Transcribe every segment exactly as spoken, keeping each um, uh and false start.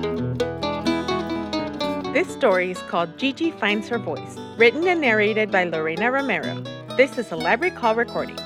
This story is called Gigi Finds Her Voice, written and narrated by Lorena Romero. This is a Library Call recording.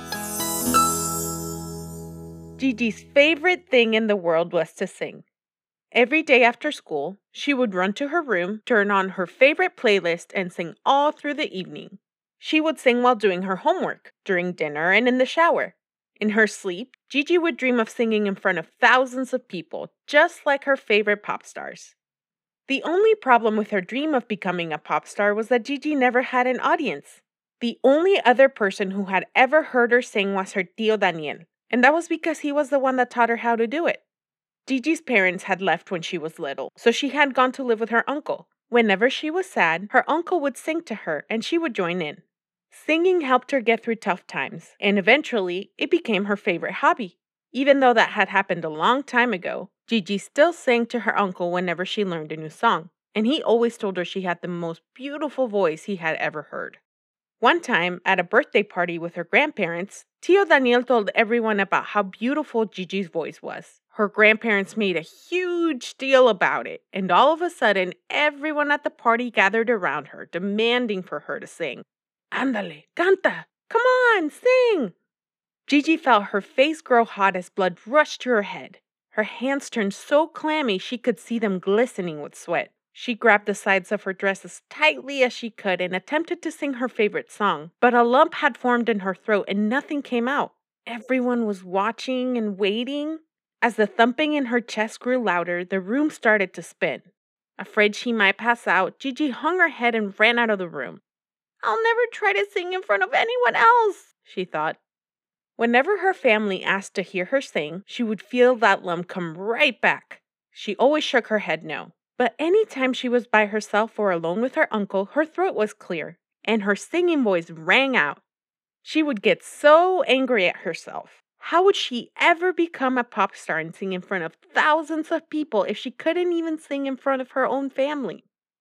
Gigi's favorite thing in the world was to sing. Every day after school, she would run to her room, turn on her favorite playlist, and sing all through the evening. She would sing while doing her homework, during dinner, and in the shower. In her sleep, Gigi would dream of singing in front of thousands of people, just like her favorite pop stars. The only problem with her dream of becoming a pop star was that Gigi never had an audience. The only other person who had ever heard her sing was her tío Daniel, and that was because he was the one that taught her how to do it. Gigi's parents had left when she was little, so she had gone to live with her uncle. Whenever she was sad, her uncle would sing to her and she would join in. Singing helped her get through tough times, and eventually, it became her favorite hobby. Even though that had happened a long time ago, Gigi still sang to her uncle whenever she learned a new song, and he always told her she had the most beautiful voice he had ever heard. One time, at a birthday party with her grandparents, Tío Daniel told everyone about how beautiful Gigi's voice was. Her grandparents made a huge deal about it, and all of a sudden, everyone at the party gathered around her, demanding for her to sing. Ándale, canta! Come on, sing! Gigi felt her face grow hot as blood rushed to her head. Her hands turned so clammy she could see them glistening with sweat. She grabbed the sides of her dress as tightly as she could and attempted to sing her favorite song, but a lump had formed in her throat and nothing came out. Everyone was watching and waiting. As the thumping in her chest grew louder, the room started to spin. Afraid she might pass out, Gigi hung her head and ran out of the room. I'll never try to sing in front of anyone else, she thought. Whenever her family asked to hear her sing, she would feel that lump come right back. She always shook her head no. But any time she was by herself or alone with her uncle, her throat was clear, and her singing voice rang out. She would get so angry at herself. How would she ever become a pop star and sing in front of thousands of people if she couldn't even sing in front of her own family?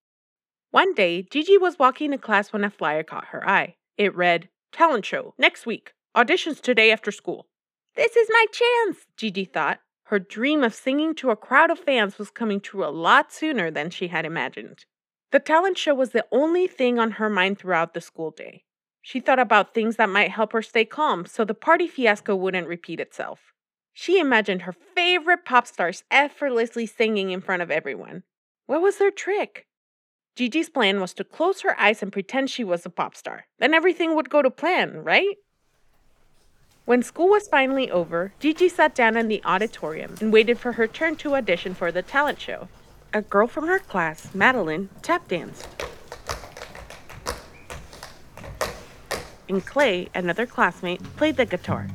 One day, Gigi was walking to class when a flyer caught her eye. It read, "Talent show, next week. Auditions today after school." This is my chance, Gigi thought. Her dream of singing to a crowd of fans was coming true a lot sooner than she had imagined. The talent show was the only thing on her mind throughout the school day. She thought about things that might help her stay calm so the party fiasco wouldn't repeat itself. She imagined her favorite pop stars effortlessly singing in front of everyone. What was their trick? Gigi's plan was to close her eyes and pretend she was a pop star. Then everything would go to plan, right? When school was finally over, Gigi sat down in the auditorium and waited for her turn to audition for the talent show. A girl from her class, Madeline, tap danced. And Clay, another classmate, played the guitar.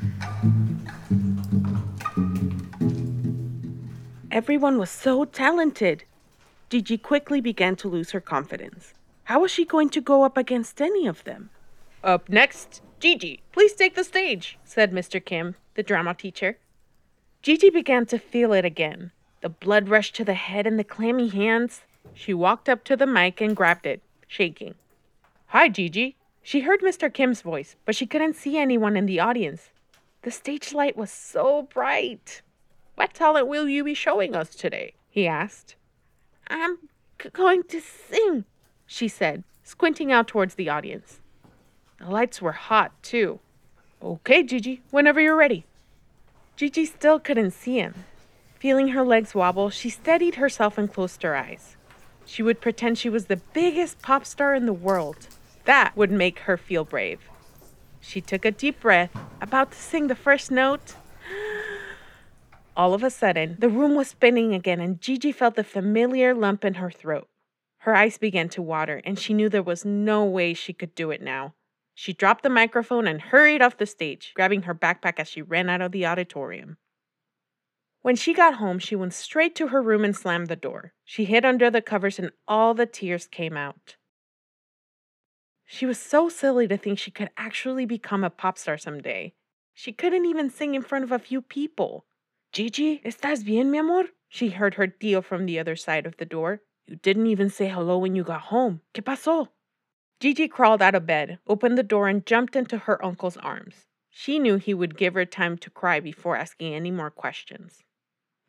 Everyone was so talented. Gigi quickly began to lose her confidence. How was she going to go up against any of them? Up next, Gigi, please take the stage, said Mister Kim, the drama teacher. Gigi began to feel it again. The blood rushed to the head and the clammy hands. She walked up to the mic and grabbed it, shaking. Hi, Gigi. She heard Mister Kim's voice, but she couldn't see anyone in the audience. The stage light was so bright. What talent will you be showing us today? He asked. I'm g- going to sing, she said, squinting out towards the audience. The lights were hot, too. Okay, Gigi, whenever you're ready. Gigi still couldn't see him. Feeling her legs wobble, she steadied herself and closed her eyes. She would pretend she was the biggest pop star in the world. That would make her feel brave. She took a deep breath, about to sing the first note. All of a sudden, the room was spinning again and Gigi felt the familiar lump in her throat. Her eyes began to water and she knew there was no way she could do it now. She dropped the microphone and hurried off the stage, grabbing her backpack as she ran out of the auditorium. When she got home, she went straight to her room and slammed the door. She hid under the covers and all the tears came out. She was so silly to think she could actually become a pop star someday. She couldn't even sing in front of a few people. Gigi, ¿estás bien, mi amor? She heard her tío from the other side of the door. You didn't even say hello when you got home. ¿Qué pasó? Gigi crawled out of bed, opened the door, and jumped into her uncle's arms. She knew he would give her time to cry before asking any more questions.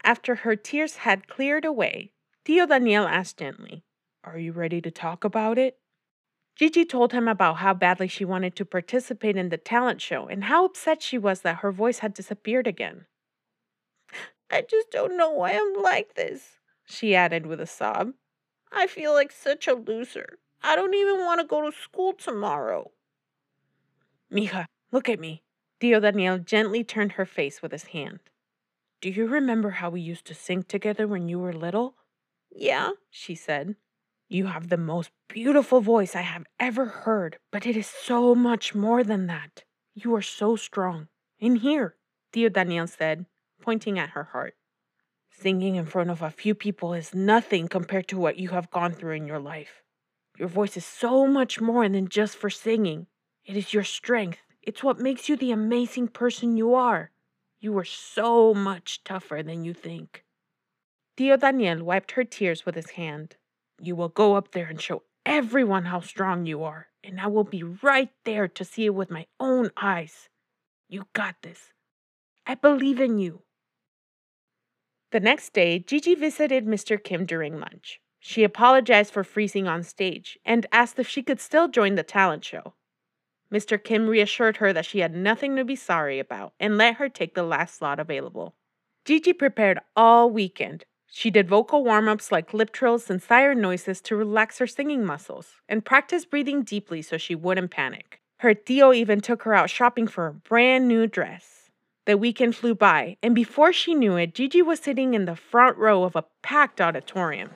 After her tears had cleared away, Tío Daniel asked gently, "Are you ready to talk about it?" Gigi told him about how badly she wanted to participate in the talent show and how upset she was that her voice had disappeared again. "I just don't know why I'm like this," she added with a sob. "I feel like such a loser. I don't even want to go to school tomorrow." "Mija, look at me." Tío Daniel gently turned her face with his hand. "Do you remember how we used to sing together when you were little?" "Yeah," she said. "You have the most beautiful voice I have ever heard, but it is so much more than that. You are so strong. In here," Tío Daniel said, pointing at her heart. "Singing in front of a few people is nothing compared to what you have gone through in your life. Your voice is so much more than just for singing. It is your strength. It's what makes you the amazing person you are. You are so much tougher than you think." Tío Daniel wiped her tears with his hand. "You will go up there and show everyone how strong you are, and I will be right there to see it with my own eyes. You got this. I believe in you." The next day, Gigi visited Mister Kim during lunch. She apologized for freezing on stage and asked if she could still join the talent show. Mister Kim reassured her that she had nothing to be sorry about and let her take the last slot available. Gigi prepared all weekend. She did vocal warm-ups like lip trills and siren noises to relax her singing muscles and practiced breathing deeply so she wouldn't panic. Her tío even took her out shopping for a brand new dress. The weekend flew by, and before she knew it, Gigi was sitting in the front row of a packed auditorium.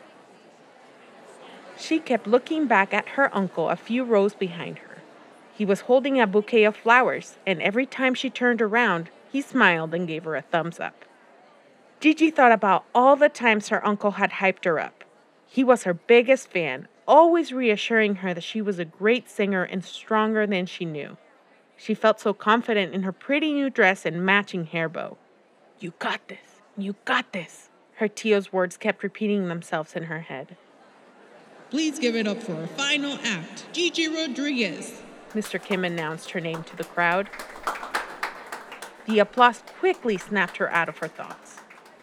She kept looking back at her uncle a few rows behind her. He was holding a bouquet of flowers, and every time she turned around, he smiled and gave her a thumbs up. Gigi thought about all the times her uncle had hyped her up. He was her biggest fan, always reassuring her that she was a great singer and stronger than she knew. She felt so confident in her pretty new dress and matching hair bow. "You got this, you got this," her tío's words kept repeating themselves in her head. "Please give it up for our final act, Gigi Rodriguez," Mister Kim announced her name to the crowd. The applause quickly snapped her out of her thoughts.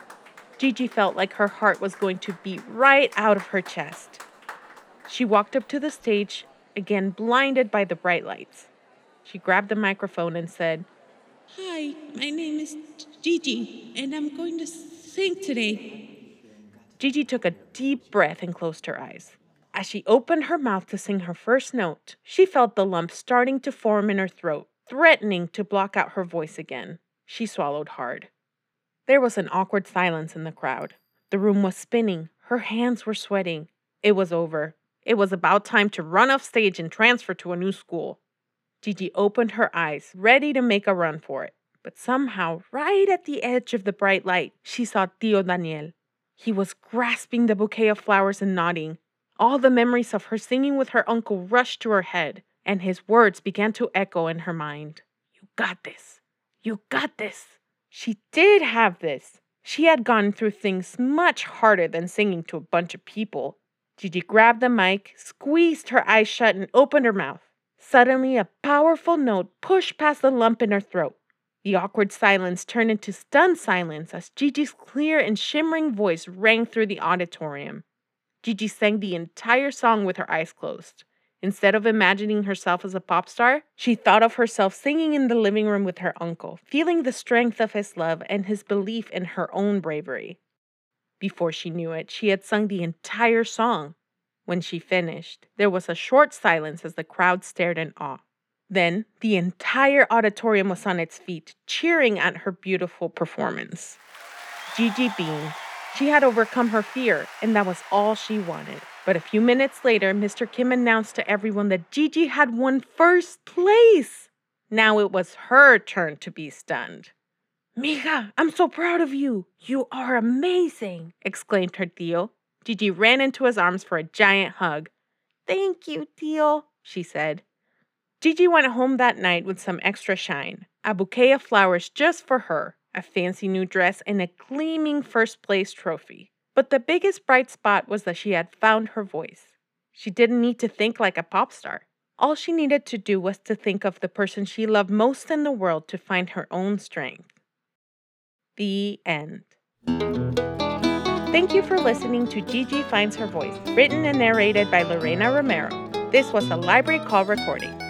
Gigi felt like her heart was going to beat right out of her chest. She walked up to the stage, again blinded by the bright lights. She grabbed the microphone and said, "Hi, my name is Gigi, and I'm going to sing today." Gigi took a deep breath and closed her eyes. As she opened her mouth to sing her first note, she felt the lump starting to form in her throat, threatening to block out her voice again. She swallowed hard. There was an awkward silence in the crowd. The room was spinning. Her hands were sweating. It was over. It was about time to run off stage and transfer to a new school. Gigi opened her eyes, ready to make a run for it. But somehow, right at the edge of the bright light, she saw Tío Daniel. He was grasping the bouquet of flowers and nodding. All the memories of her singing with her uncle rushed to her head, and his words began to echo in her mind. "You got this. You got this." She did have this. She had gone through things much harder than singing to a bunch of people. Gigi grabbed the mic, squeezed her eyes shut, and opened her mouth. Suddenly, a powerful note pushed past the lump in her throat. The awkward silence turned into stunned silence as Gigi's clear and shimmering voice rang through the auditorium. Gigi sang the entire song with her eyes closed. Instead of imagining herself as a pop star, she thought of herself singing in the living room with her uncle, feeling the strength of his love and his belief in her own bravery. Before she knew it, she had sung the entire song. When she finished, there was a short silence as the crowd stared in awe. Then, the entire auditorium was on its feet, cheering at her beautiful performance. Gigi beamed. She had overcome her fear, and that was all she wanted. But a few minutes later, Mister Kim announced to everyone that Gigi had won first place. Now it was her turn to be stunned. "Mija, I'm so proud of you. You are amazing," exclaimed her tío. Gigi ran into his arms for a giant hug. "Thank you, tío," she said. Gigi went home that night with some extra shine, a bouquet of flowers just for her, a fancy new dress, and a gleaming first place trophy. But the biggest bright spot was that she had found her voice. She didn't need to think like a pop star. All she needed to do was to think of the person she loved most in the world to find her own strength. The end. Thank you for listening to Gigi Finds Her Voice, written and narrated by Lorena Romero. This was a Library Call recording.